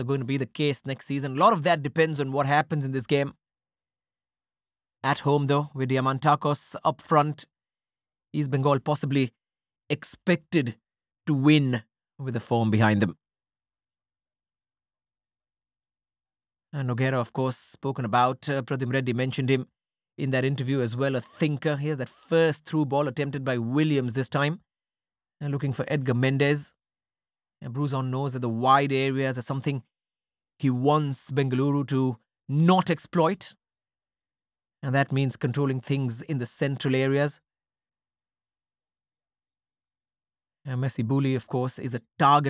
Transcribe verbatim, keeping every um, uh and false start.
going to be the case next season. A lot of that depends on what happens in this game. At home, though, with Diamantakos up front, East Bengal possibly expected to win with the form behind them. And Nogueira, of course, spoken about. Uh, Pradyum Reddy mentioned him in that interview as well. A thinker. Here's that first through ball attempted by Williams this time. And looking for Edgar Mendez. And Bruzon knows that the wide areas are something he wants Bengaluru to not exploit. And that means controlling things in the central areas. And Messi Bully, of course, is a target